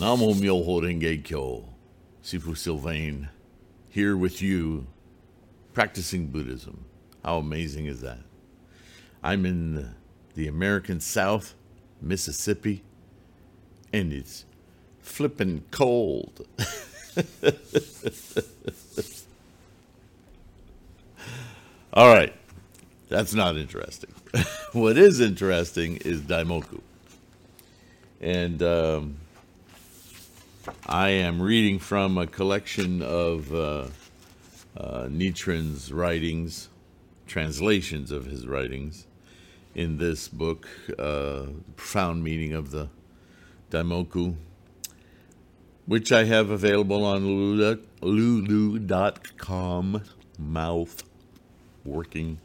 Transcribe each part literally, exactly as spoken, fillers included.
Namo Myoho Renge Kyo, Sifu Sylvain, here with you, practicing Buddhism. How amazing is that? I'm in the, the American South, Mississippi, and it's flipping cold. All right, that's not interesting. What is interesting is Daimoku. And um, I am reading from a collection of uh, uh, Nichiren's writings, translations of his writings, in this book, uh, Profound Meaning of the Daimoku, which I have available on lulu dot com, mouth working.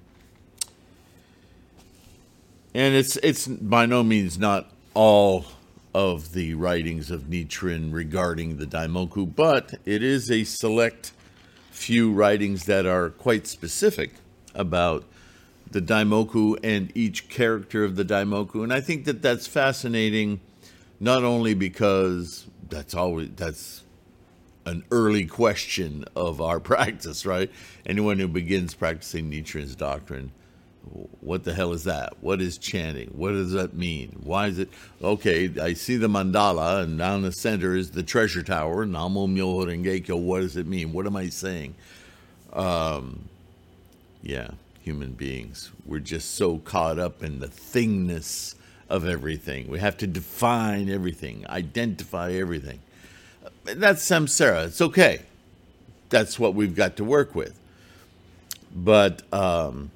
And it's it's by no means not all of the writings of Nichiren regarding the Daimoku, but it is a select few writings that are quite specific about the Daimoku and each character of the Daimoku. And I think that that's fascinating, not only because that's always that's an early question of our practice, right? Anyone who begins practicing Nichiren's doctrine, what the hell is that? What is chanting? What does that mean? Why is it? Okay, I see the mandala, and down the center is the treasure tower. Namo Myoho Renge Kyo. What does it mean? What am I saying? Um, yeah, human beings. We're just so caught up in the thingness of everything. We have to define everything, identify everything. That's samsara. It's okay. That's what we've got to work with. But um,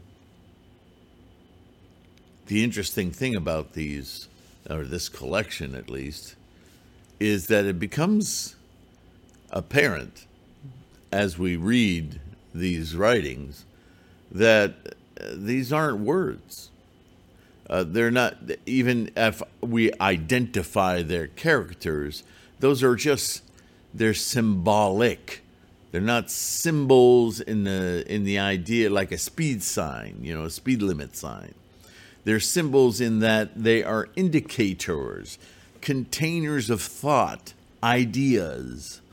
the interesting thing about these, or this collection at least, is that it becomes apparent as we read these writings that these aren't words. Uh, they're not, even if we identify their characters, those are just, they're symbolic. They're not symbols in the in the idea like a speed sign, you know, a speed limit sign. They're symbols in that they are indicators, containers of thought, ideas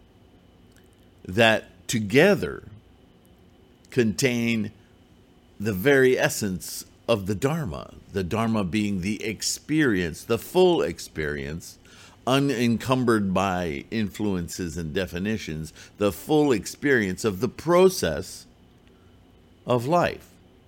that together contain the very essence of the Dharma. The Dharma being the experience, the full experience, unencumbered by influences and definitions, the full experience of the process of life.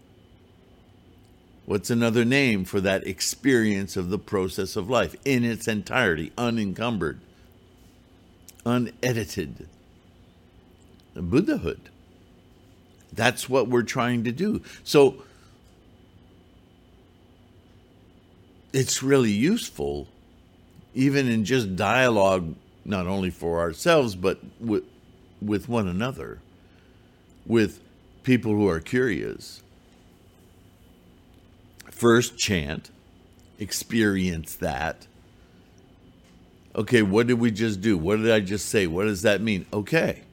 What's another name for that experience of the process of life in its entirety, unencumbered, unedited? Buddhahood. That's what we're trying to do. So it's really useful, even in just dialogue, not only for ourselves, but with, with one another, with people who are curious. First chant, experience that. Okay, what did we just do? What did I just say? What does that mean? Okay.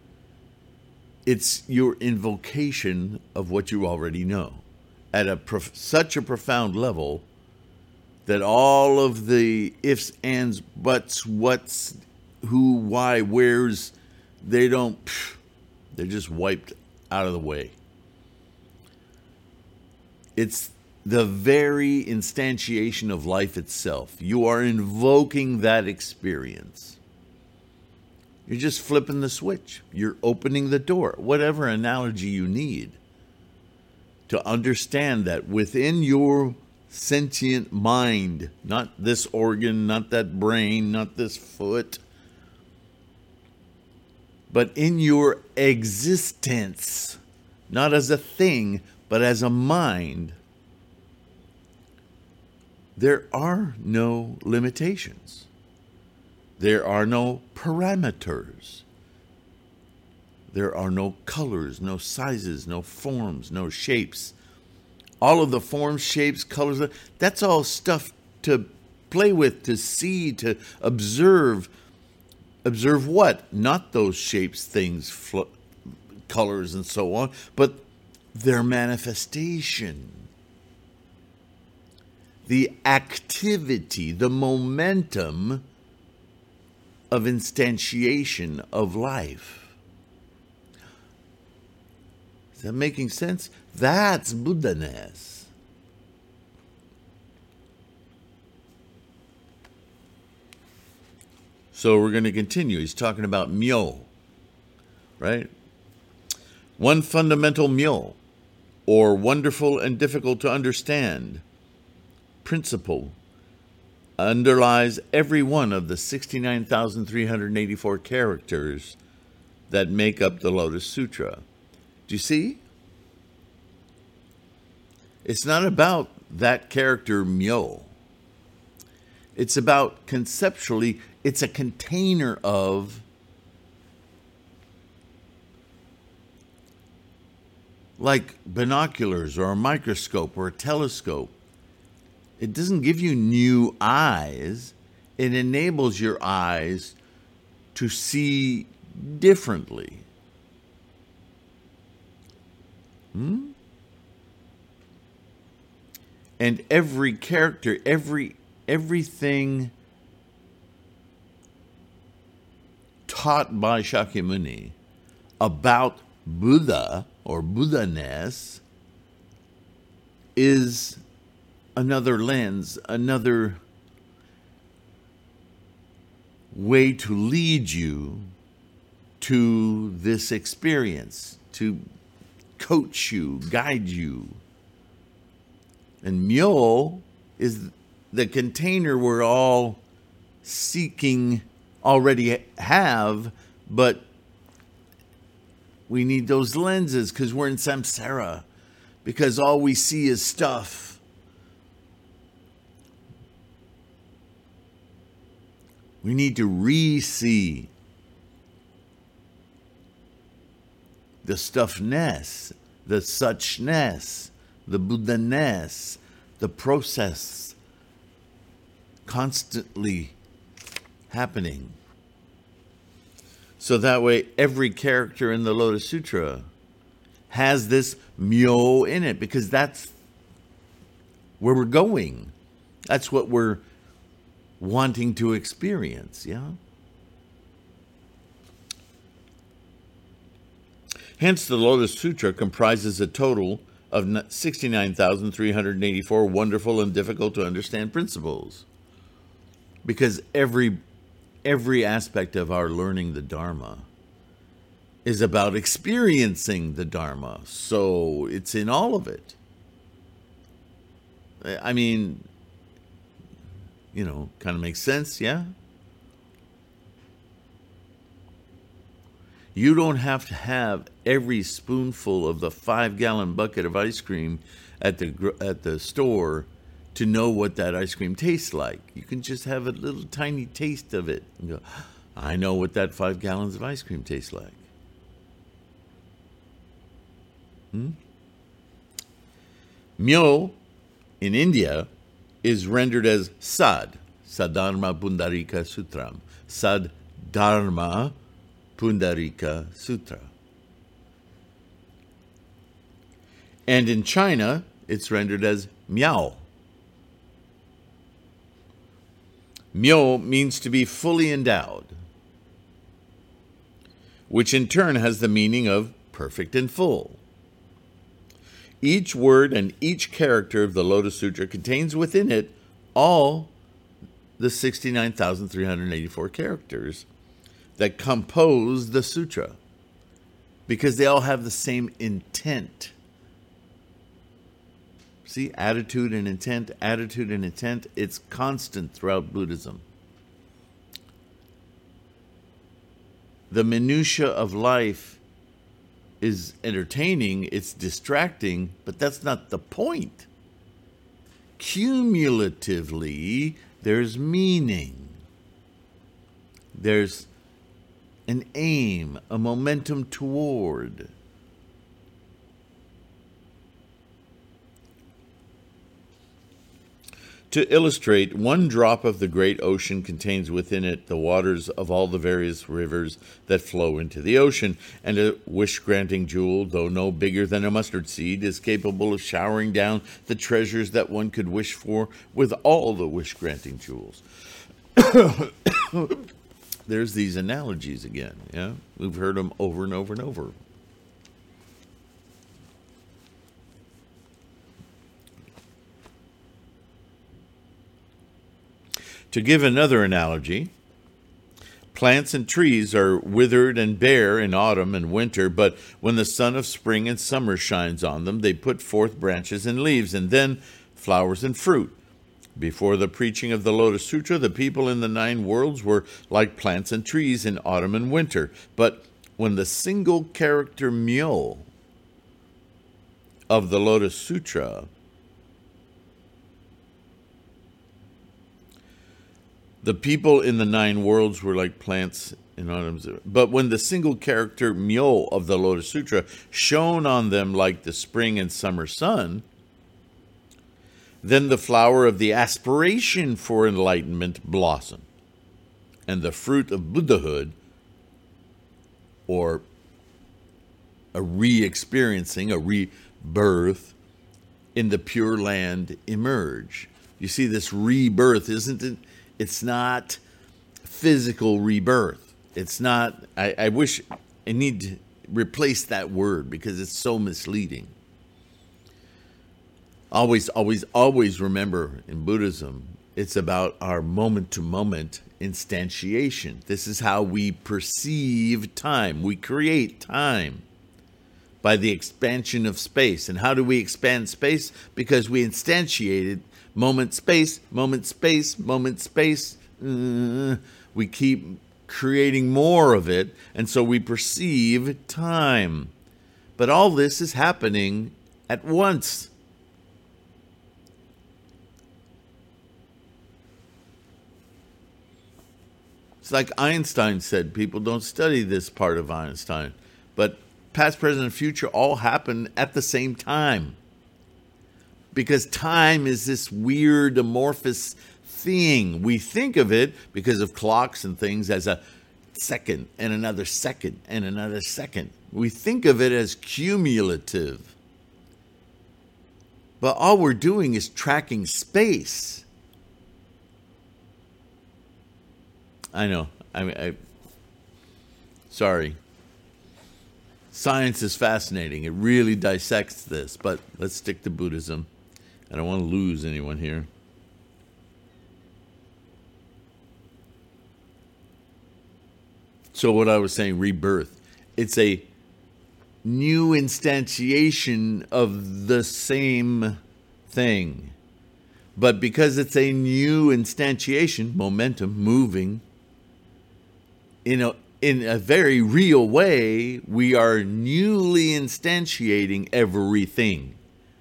It's your invocation of what you already know at a prof- such a profound level that all of the ifs, ands, buts, whats, who, why, where's, they don't, pff, they're just wiped out of the way. It's the very instantiation of life itself. You are invoking that experience. You're just flipping the switch. You're opening the door, whatever analogy you need to understand that within your sentient mind, not this organ, not that brain, not this foot, but in your existence, not as a thing, but as a mind, there are no limitations. There are no parameters. There are no colors, no sizes, no forms, no shapes. All of the forms, shapes, colors, that's all stuff to play with, to see, to observe. Observe what? Not those shapes, things, fl- colors, and so on, but their manifestation. The activity, the momentum of instantiation of life. Is that making sense? That's Buddha-ness. So we're going to continue. He's talking about myo, right? One fundamental myo, or wonderful and difficult to understand, principle underlies every one of the sixty-nine thousand three hundred eighty-four characters that make up the Lotus Sutra. Do you see? It's not about that character myo. It's about conceptually, it's a container of like binoculars or a microscope or a telescope. It doesn't give you new eyes. It enables your eyes to see differently. Hmm? And every character, every everything taught by Shakyamuni about Buddha or Buddha-ness is another lens, another way to lead you to this experience, to coach you, guide you. And myo is the container we're all seeking, already have, but we need those lenses because we're in samsara, because all we see is stuff. We need to re-see the stuffness, the suchness, the Buddha-ness, the process constantly happening. So that way every character in the Lotus Sutra has this myo in it, because that's where we're going. That's what we're wanting to experience, yeah? Hence, the Lotus Sutra comprises a total of sixty-nine thousand three hundred eighty-four wonderful and difficult to understand principles. Because every every aspect of our learning the Dharma is about experiencing the Dharma. So it's in all of it. I mean, you know, kind of makes sense, yeah? You don't have to have every spoonful of the five-gallon bucket of ice cream at the at the store to know what that ice cream tastes like. You can just have a little tiny taste of it and go, I know what that five gallons of ice cream tastes like. Hmm? Myo in India is rendered as Sad, Sadharma Pundarika Sutram. Sad Dharma Pundarika Sutra. And in China, it's rendered as Miao. Myo means to be fully endowed, which in turn has the meaning of perfect and full. Each word and each character of the Lotus Sutra contains within it all the sixty-nine thousand three hundred eighty-four characters that compose the sutra, because they all have the same intent. See, attitude and intent, attitude and intent, it's constant throughout Buddhism. The minutia of life is entertaining, it's distracting, but that's not the point. Cumulatively, there's meaning. There's an aim, a momentum toward. To illustrate, one drop of the great ocean contains within it the waters of all the various rivers that flow into the ocean, and a wish-granting jewel, though no bigger than a mustard seed, is capable of showering down the treasures that one could wish for with all the wish-granting jewels. there's these analogies again. Yeah, we've heard them over and over and over. To give another analogy, plants and trees are withered and bare in autumn and winter, but when the sun of spring and summer shines on them, they put forth branches and leaves, and then flowers and fruit. Before the preaching of the Lotus Sutra, the people in the nine worlds were like plants and trees in autumn and winter. But when the single character myo of the Lotus Sutra The people in the nine worlds were like plants in autumn. But when the single character myo of the Lotus Sutra shone on them like the spring and summer sun, then the flower of the aspiration for enlightenment blossomed, and the fruit of Buddhahood, or a re-experiencing, a rebirth in the Pure Land, emerge. You see, this rebirth, isn't it? It's not physical rebirth. It's not, I, I wish, I need to replace that word because it's so misleading. Always, always, always remember in Buddhism, it's about our moment-to-moment instantiation. This is how we perceive time. We create time by the expansion of space. And how do we expand space? Because we instantiated moment, space, moment, space, moment, space. Uh, we keep creating more of it, and so we perceive time. But all this is happening at once. It's like Einstein said, people don't study this part of Einstein, but past, present, and future all happen at the same time. Because time is this weird amorphous thing. We think of it, because of clocks and things, as a second and another second and another second. We think of it as cumulative. But all we're doing is tracking space. I know. I mean, I, sorry. Science is fascinating. It really dissects this, but let's stick to Buddhism. I don't want to lose anyone here. So what I was saying, rebirth. It's a new instantiation of the same thing. But because it's a new instantiation, momentum, moving, in a, in a very real way, we are newly instantiating everything.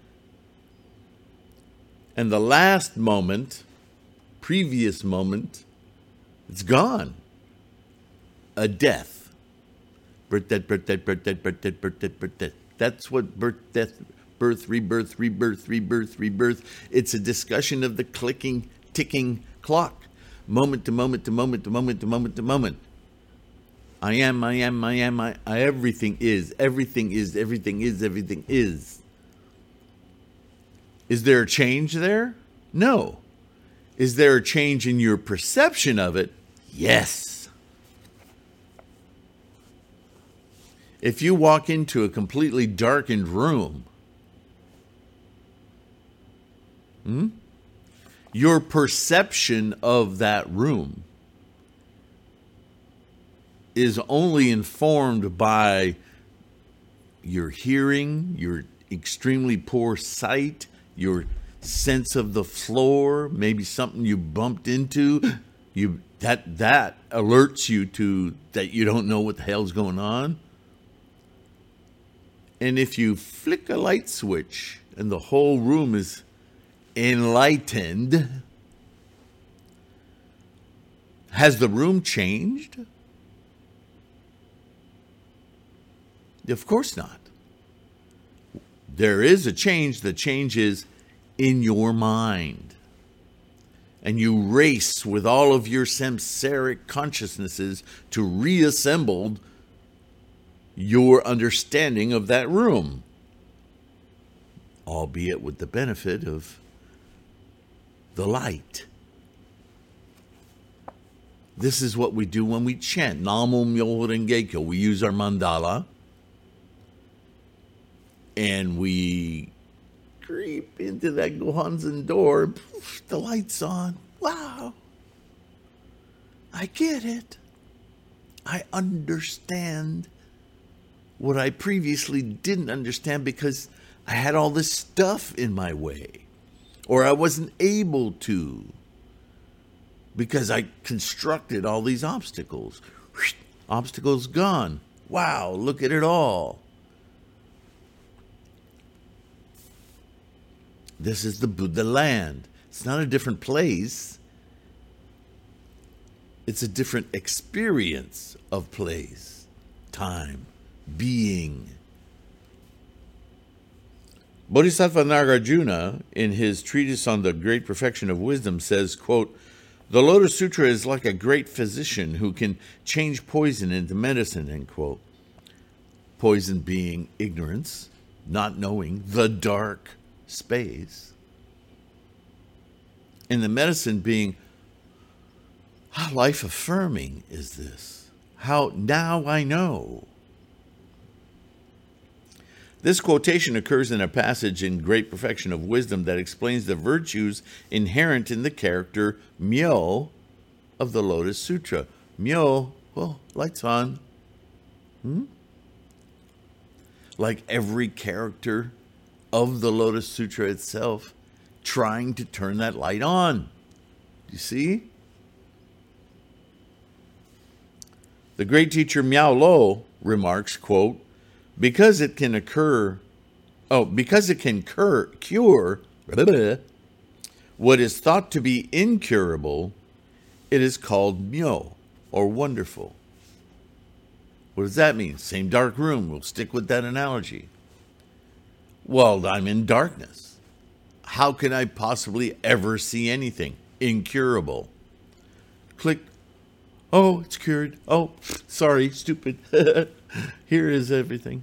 And the last moment, previous moment, it's gone. A death. Birth, death, birth, death, birth, death, birth, death, birth, death, birth, death. That's what birth, death, birth, rebirth, rebirth, rebirth, rebirth. It's a discussion of the clicking, ticking clock. Moment to moment to moment to moment to moment to moment. I am, I am, I am, I, I everything is, everything is, everything is, everything is. Is there a change there? No. Is there a change in your perception of it? Yes. If you walk into a completely darkened room, hmm, your perception of that room is only informed by your hearing, your extremely poor sight, your sense of the floor, maybe something you bumped into, you that that alerts you to that you don't know what the hell's going on. And if you flick a light switch and the whole room is enlightened, has the room changed? Of course not. There is a change. The change is in your mind. And you race with all of your samsaric consciousnesses to reassemble your understanding of that room, albeit with the benefit of the light. This is what we do when we chant Namo Myoho Renge Kyo. We use our mandala and we creep into that Gohanzen door and poof, the light's on. Wow. I get it. I understand what I previously didn't understand because I had all this stuff in my way, or I wasn't able to because I constructed all these obstacles. Obstacles gone. Wow, look at it all. This is the Buddha land. It's not a different place. It's a different experience of place, time, being. Bodhisattva Nagarjuna, in his treatise on the great perfection of wisdom, says, quote, "The Lotus Sutra is like a great physician who can change poison into medicine," end quote. Poison being ignorance, not knowing, the dark space. And the medicine being, how life-affirming is this? How now I know. This quotation occurs in a passage in Great Perfection of Wisdom that explains the virtues inherent in the character Myo of the Lotus Sutra. Myo, well, lights on. Hmm? Like every character of the Lotus Sutra itself, trying to turn that light on. You see? The great teacher Miao Lo remarks, quote, because it can occur, oh, because it can cur, cure blah, blah, blah, what is thought to be incurable, it is called myo, or wonderful. What does that mean? Same dark room. We'll stick with that analogy. Well, I'm in darkness. How can I possibly ever see anything incurable? Click. Oh, it's cured. Oh, sorry, stupid. Here is everything.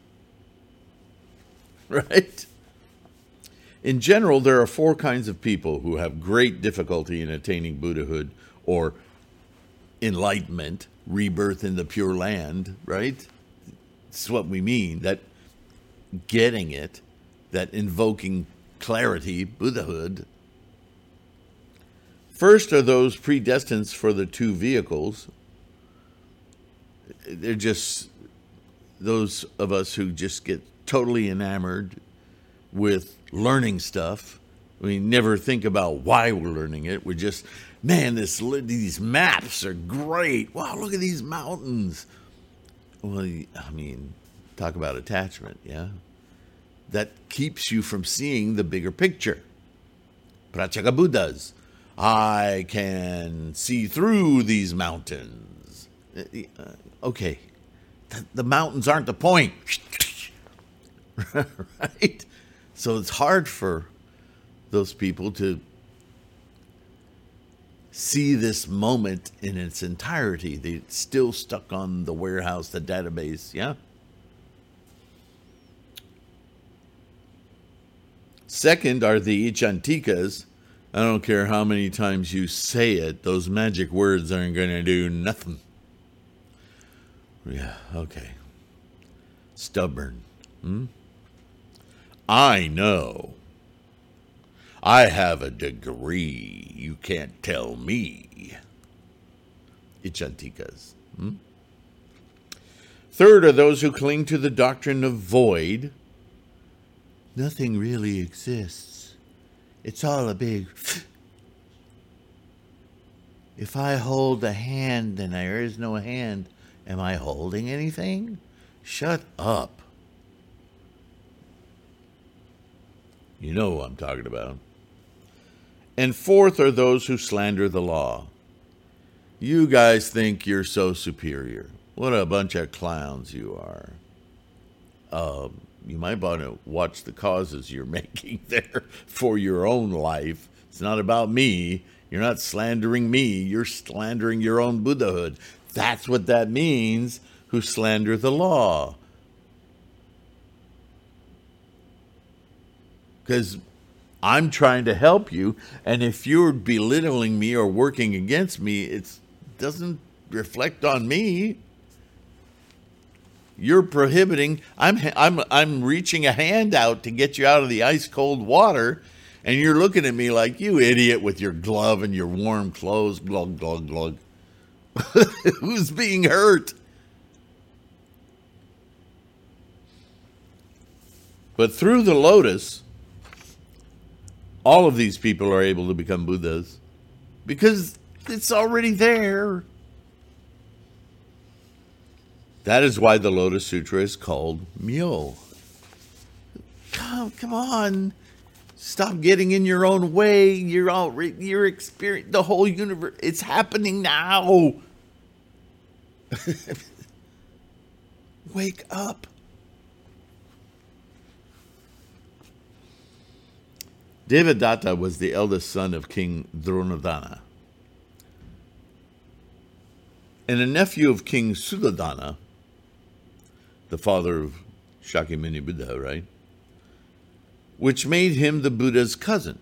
Right? In general, there are four kinds of people who have great difficulty in attaining Buddhahood or enlightenment, rebirth in the Pure Land, right? It's what we mean, that getting it, that invoking clarity, Buddhahood. First are those predestined for the two vehicles. They're just those of us who just get totally enamored with learning stuff. We never think about why we're learning it. We're just, man, this these maps are great. Wow, look at these mountains. Well, I mean, talk about attachment, yeah? That keeps you from seeing the bigger picture. Pratyeka Buddhas. I can see through these mountains. Uh, okay, the, the mountains aren't the point. Right? So it's hard for those people to see this moment in its entirety. They're still stuck on the warehouse, the database, yeah? Second are the Ichantikas. I don't care how many times you say it, those magic words aren't going to do nothing. Yeah, okay. Stubborn. Hmm? I know. I have a degree. You can't tell me. Ichantikas. Hmm? Third are those who cling to the doctrine of void. Nothing really exists. It's all a big... If I hold a hand and there is no hand, am I holding anything? Shut up. You know who I'm talking about. And fourth are those who slander the law. You guys think you're so superior. What a bunch of clowns you are. Um, you might want to watch the causes you're making there for your own life. It's not about me. You're not slandering me. You're slandering your own Buddhahood. That's what that means, who slander the law. Because I'm trying to help you, and if you're belittling me or working against me, it's doesn't reflect on me. You're prohibiting. I'm I'm I'm reaching a hand out to get you out of the ice cold water, and you're looking at me like, you idiot, with your glove and your warm clothes. Glug glug glug. Who's being hurt? But through the lotus, all of these people are able to become Buddhas because it's already there. That is why the Lotus Sutra is called Myo. Come, come on. Stop getting in your own way. You're all, you're experiencing the whole universe. It's happening now. Wake up. Devadatta was the eldest son of King Dronadana and a nephew of King Suddhodana, the father of Shakyamuni Buddha, right? Which made him the Buddha's cousin.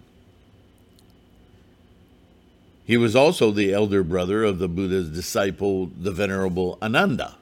He was also the elder brother of the Buddha's disciple, the Venerable Ananda.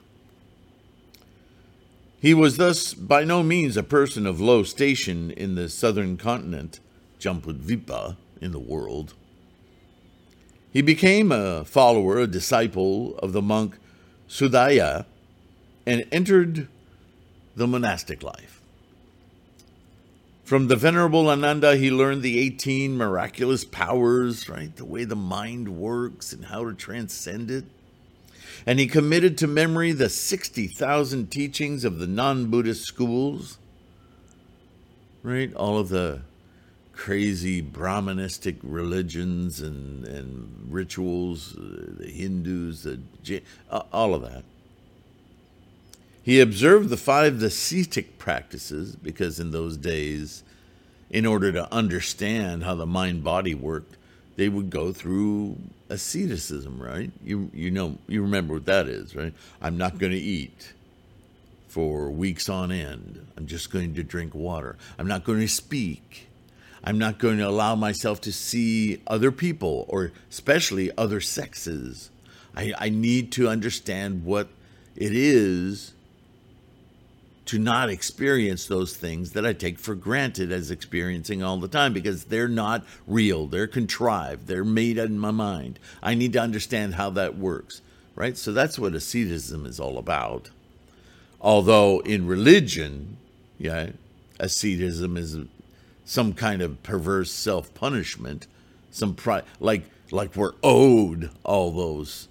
He was thus by no means a person of low station in the southern continent, Jambudvipa, in the world. He became a follower, a disciple of the monk Sudaya, and entered the monastic life. From the Venerable Ananda, he learned the eighteen miraculous powers, right? The way the mind works and how to transcend it. And he committed to memory the sixty thousand teachings of the non-Buddhist schools, right? All of the crazy Brahmanistic religions and, and rituals, uh, the Hindus, the uh, all of that. He observed the five ascetic practices because in those days, in order to understand how the mind-body worked, they would go through asceticism, right? You you know, you remember what that is, right? I'm not going to eat for weeks on end. I'm just going to drink water. I'm not going to speak. I'm not going to allow myself to see other people, or especially other sexes. I, I need to understand what it is to not experience those things that I take for granted as experiencing all the time, because they're not real. They're contrived. They're made in my mind. I need to understand how that works, right? So that's what asceticism is all about. Although in religion, yeah, asceticism is some kind of perverse self-punishment, some pri- like like we're owed all those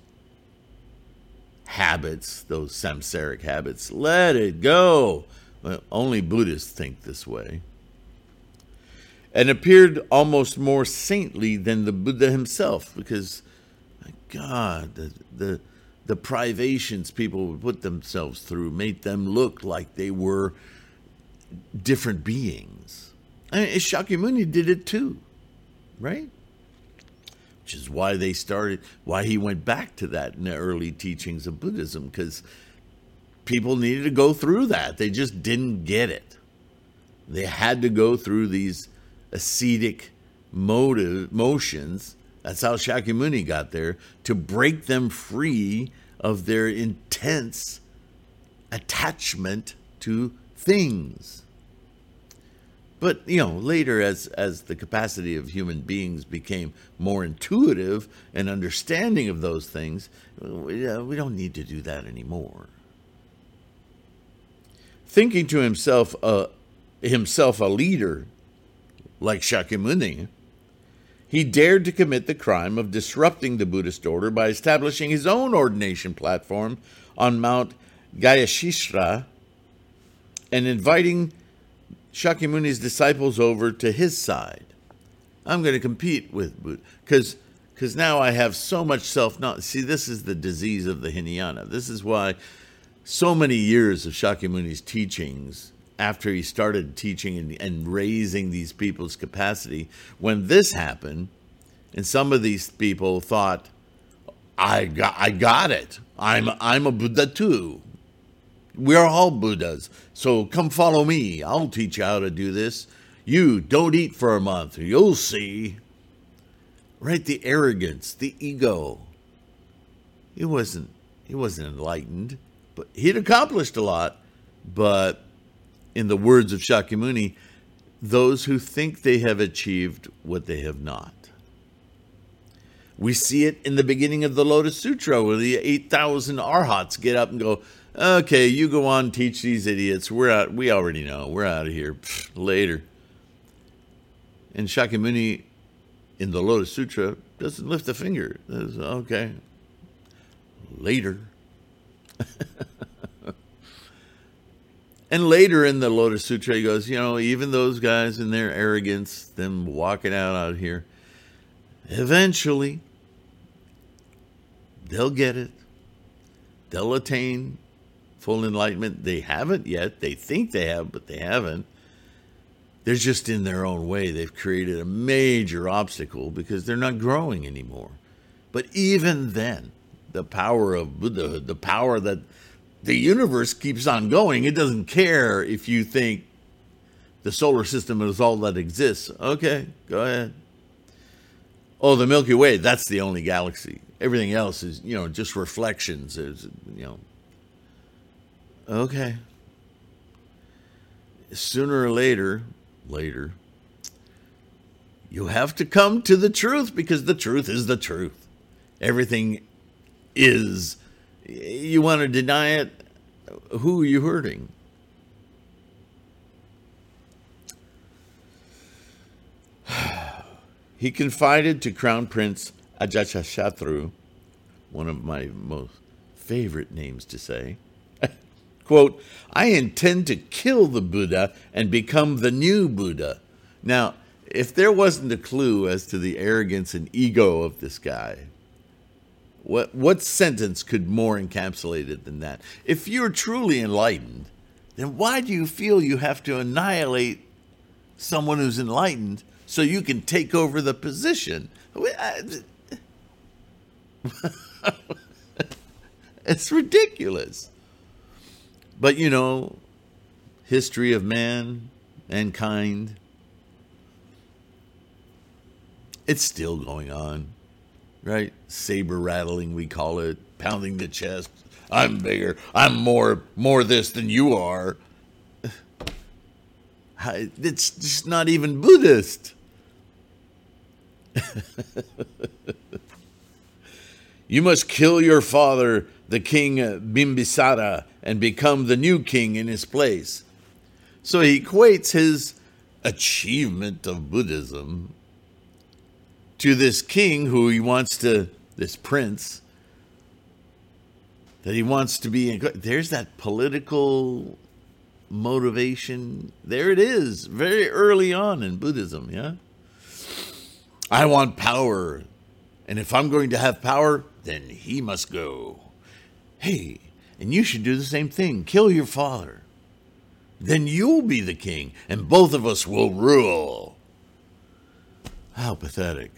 habits, those samsaric habits. Let it go. Well, only Buddhists think this way. And appeared almost more saintly than the Buddha himself, because, my God, the the, the privations people would put themselves through made them look like they were different beings. I mean, Shakyamuni did it too, right? Which is why they started, why he went back to that in the early teachings of Buddhism, because people needed to go through that. They just didn't get it. They had to go through these ascetic motive, motions. That's how Shakyamuni got there, to break them free of their intense attachment to things. But, you know, later as, as the capacity of human beings became more intuitive and understanding of those things, we, uh, we don't need to do that anymore. Thinking to himself, uh, himself a leader like Shakyamuni, he dared to commit the crime of disrupting the Buddhist order by establishing his own ordination platform on Mount Gayasishra and inviting Shakyamuni's disciples over to his side. I'm going to compete with Buddha, because because now I have so much self-knowledge. See, this is the disease of the Hinayana. This is why so many years of Shakyamuni's teachings, after he started teaching and, and raising these people's capacity, when this happened, and some of these people thought, I got, I got it. I'm, I'm a Buddha too. We're all Buddhas, so come follow me. I'll teach you how to do this. You don't eat for a month. You'll see. Right? The arrogance, the ego. he wasn't he wasn't enlightened, but he'd accomplished a lot. But in the words of Shakyamuni, those who think they have achieved what they have not. We see it in the beginning of the Lotus Sutra, where the eight thousand arhats get up and go, okay, you go on, teach these idiots. We're out. We already know. We're out of here. Pfft, later. And Shakyamuni, in the Lotus Sutra, doesn't lift a finger. Says, okay, later. And later in the Lotus Sutra, he goes, you know, even those guys in their arrogance, them walking out out here, eventually, they'll get it. They'll attain full enlightenment. They haven't yet. They think they have, but they haven't. They're just in their own way. They've created a major obstacle because they're not growing anymore. But even then, the power of Buddhahood, the power that the universe keeps on going. It doesn't care if you think the solar system is all that exists. Okay, go ahead. Oh, the Milky Way, that's the only galaxy. Everything else is, you know, just reflections. Is, you know. Okay. Sooner or later, later, you have to come to the truth, because the truth is the truth. Everything is. You want to deny it? Who are you hurting? He confided to Crown Prince Ajatashatru, one of my most favorite names to say, quote, I intend to kill the Buddha and become the new Buddha. Now, if there wasn't a clue as to the arrogance and ego of this guy, What what sentence could more encapsulate it than that? If you're truly enlightened, then why do you feel you have to annihilate someone who's enlightened so you can take over the position? It's ridiculous. But, you know, history of man, mankind, it's still going on. Right? Saber rattling, we call it. Pounding the chest. I'm bigger. I'm more more this than you are. It's just not even Buddhist. You must kill your father, the king Bimbisara, and become the new king in his place. So he equates his achievement of Buddhism to this king who he wants to, this prince, that he wants to be. There's that political motivation. There it is, very early on in Buddhism, yeah? I want power, and if I'm going to have power, then he must go. Hey, and you should do the same thing. Kill your father. Then you'll be the king, and both of us will rule. How pathetic.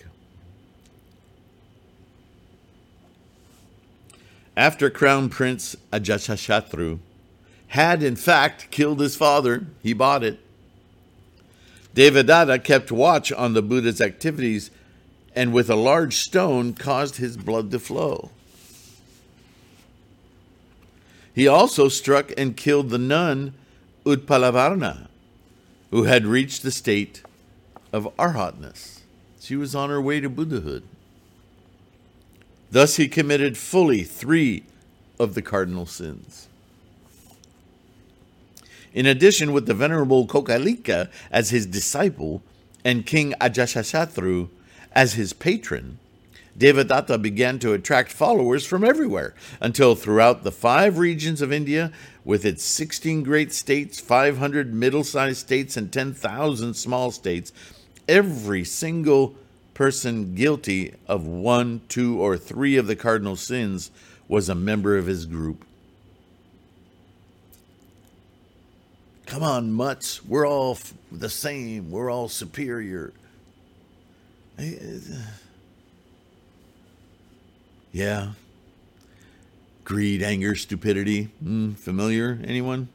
After Crown Prince Ajatashatru had in fact killed his father, he bought it, Devadatta kept watch on the Buddha's activities and with a large stone caused his blood to flow. He also struck and killed the nun Utpalavarna, who had reached the state of arhatness. She was on her way to Buddhahood. Thus he committed fully three of the cardinal sins. In addition, with the venerable Kokalika as his disciple and King Ajatashatru as his patron, Devadatta began to attract followers from everywhere, until throughout the five regions of India, with its sixteen great states, five hundred middle-sized states, and ten thousand small states, every single person guilty of one, two, or three of the cardinal sins was a member of his group. Come on, mutts. We're all f- the same. We're all superior. Yeah. Greed, anger, stupidity. Mm, familiar? Anyone?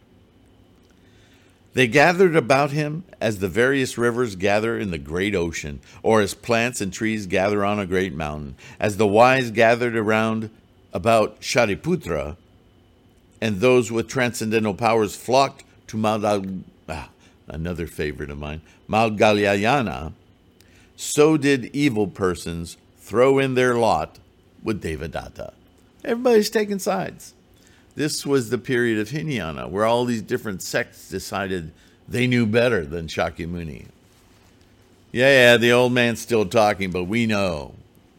They gathered about him as the various rivers gather in the great ocean, or as plants and trees gather on a great mountain, as the wise gathered around about Shariputra, and those with transcendental powers flocked to Mal, ah, another favorite of mine, Malgalyayana, so did evil persons throw in their lot with Devadatta. Everybody's taking sides. This was the period of Hinayana, where all these different sects decided they knew better than Shakyamuni. Yeah, yeah, the old man's still talking, but we know.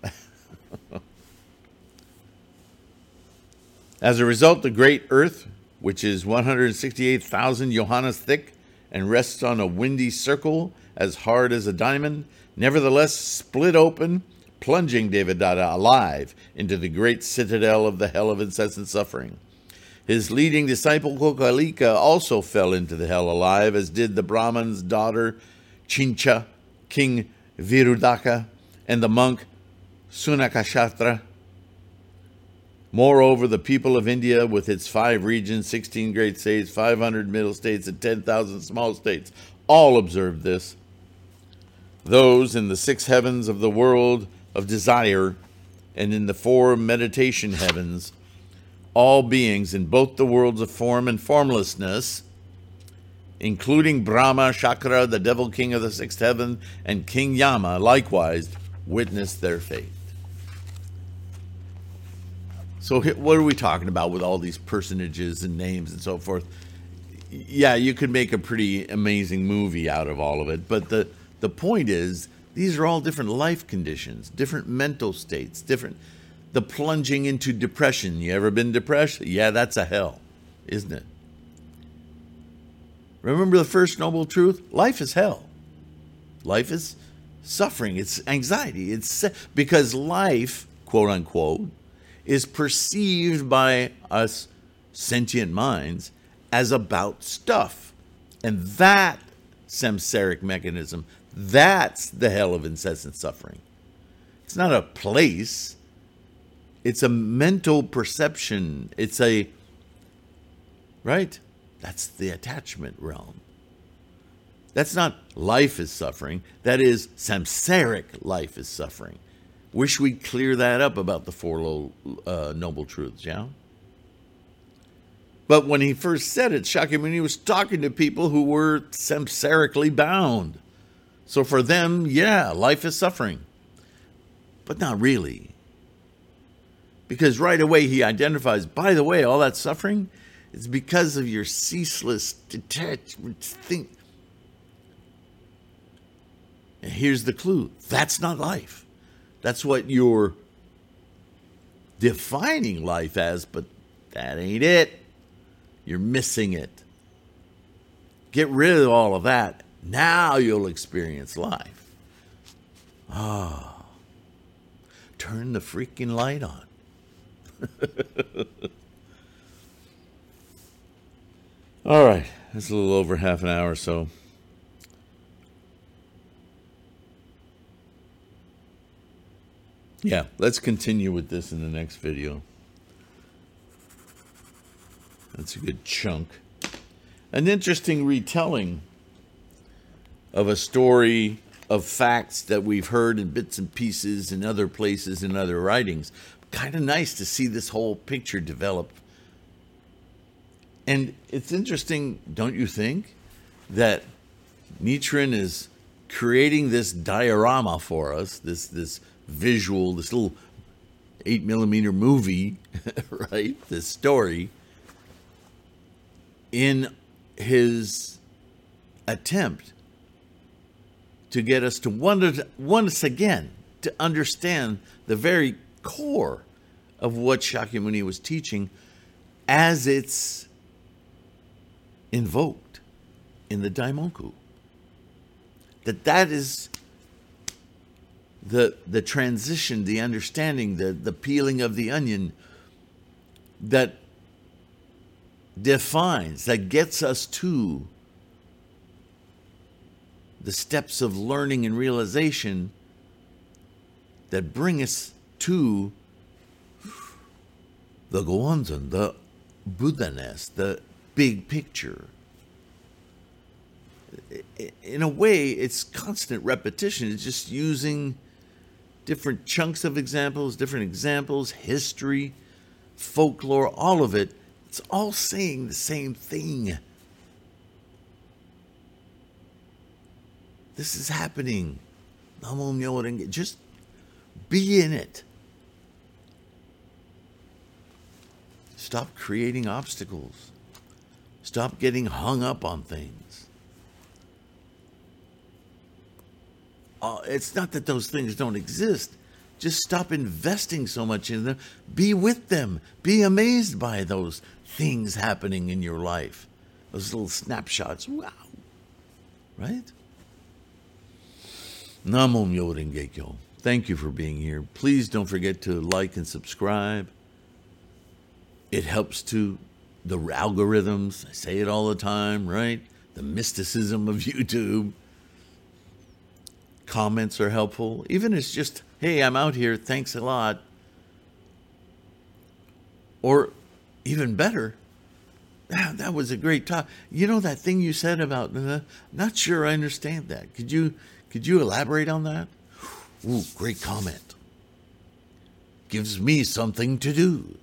As a result, the great earth, which is one hundred sixty-eight thousand yohanas thick and rests on a windy circle as hard as a diamond, nevertheless split open, plunging Devadatta alive into the great citadel of the hell of incessant suffering. His leading disciple Kokalika also fell into the hell alive, as did the Brahman's daughter Chincha, King Virudaka, and the monk Sunakashatra. Moreover, the people of India, with its five regions, sixteen great states, five hundred middle states, and ten thousand small states, all observed this. Those in the six heavens of the world of desire and in the four meditation heavens, all beings in both the worlds of form and formlessness, including Brahma, Shakra, the devil king of the sixth heaven, and King Yama, likewise, witnessed their fate. So what are we talking about with all these personages and names and so forth? Yeah, you could make a pretty amazing movie out of all of it, but the, the point is, these are all different life conditions, different mental states, different... The plunging into depression. You ever been depressed? Yeah, that's a hell, isn't it? Remember the first noble truth? Life is hell. Life is suffering. It's anxiety. It's because life, quote unquote, is perceived by us sentient minds as about stuff. And that samsaric mechanism, that's the hell of incessant suffering. It's not a place. It's a mental perception. It's a, right? That's the attachment realm. That's not life is suffering. That is samsaric life is suffering. Wish we'd clear that up about the Four low, uh, Noble Truths, yeah? But when he first said it, Shakyamuni was talking to people who were samsarically bound. So for them, yeah, life is suffering. But not really. Because right away he identifies, by the way, all that suffering is because of your ceaseless detachment. Think. And here's the clue. That's not life. That's what you're defining life as, but that ain't it. You're missing it. Get rid of all of that. Now you'll experience life. Ah. Turn the freaking light on. All right, that's a little over half an hour or so. Yeah, let's continue with this in the next video. That's a good chunk. An interesting retelling of a story of facts that we've heard in bits and pieces in other places in other writings. Kind of nice to see this whole picture develop. And it's interesting, don't you think, that Nichiren is creating this diorama for us, this this visual, this little eight millimeter movie, right? This story, in his attempt to get us to wonder once again to understand the very core of what Shakyamuni was teaching as it's invoked in the Daimoku. That that is the the transition, the understanding, the, the peeling of the onion that defines, that gets us to the steps of learning and realization that bring us to the Goanzan, the Buddha-ness, the big picture. In a way, it's constant repetition. It's just using different chunks of examples, different examples, history, folklore, all of it, it's all saying the same thing. This is happening. Namo Myoho Renge. Just be in it. Stop creating obstacles. Stop getting hung up on things. Uh, it's not that those things don't exist. Just stop investing so much in them. Be with them. Be amazed by those things happening in your life. Those little snapshots. Wow. Right? Namo Myoho Renge Kyo. Thank you for being here. Please don't forget to like and subscribe. It helps to the algorithms. I say it all the time, right? The mysticism of YouTube. Comments are helpful. Even if it's just, hey, I'm out here, thanks a lot. Or even better, ah, that was a great talk. You know that thing you said about, uh, not sure I understand that. Could you could you elaborate on that? Ooh, great comment. Gives me something to do.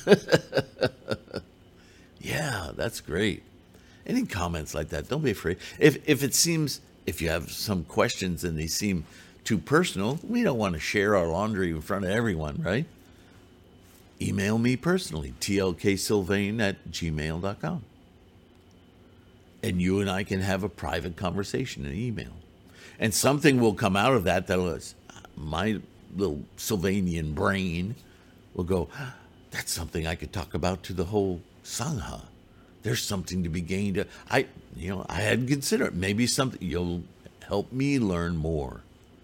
Yeah, that's great. Any comments like that, don't be afraid. If if it seems, if you have some questions and they seem too personal, we don't want to share our laundry in front of everyone, right? Email me personally, t l k sylvain at gmail dot com. And you and I can have a private conversation in email. And something will come out of that that was, my little Sylvanian brain will go, that's something I could talk about to the whole Sangha. There's something to be gained. I, you know, I hadn't considered it. Maybe something, you'll help me learn more.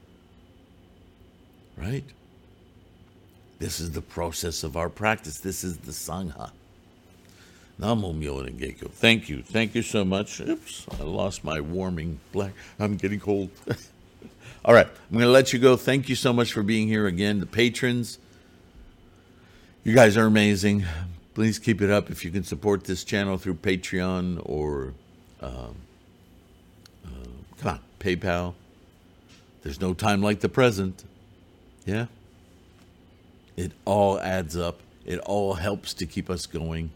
Right? This is the process of our practice. This is the Sangha. Namo Myoho Renge Kyo. Thank you. Thank you so much. Oops, I lost my warming black. I'm getting cold. All right, I'm going to let you go. Thank you so much for being here again. The patrons, you guys are amazing. Please keep it up. If you can support this channel through Patreon or, um, uh, come on, PayPal. There's no time like the present. Yeah? It all adds up. It all helps to keep us going.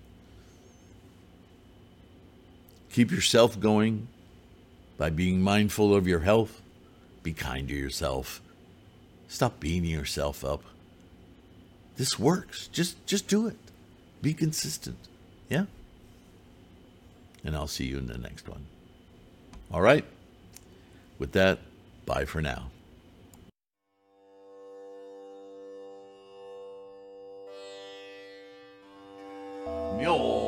Keep yourself going by being mindful of your health. Be kind to yourself. Stop beating yourself up. This works. Just, just do it. Be consistent. Yeah? And I'll see you in the next one. All right? With that, bye for now. Myoho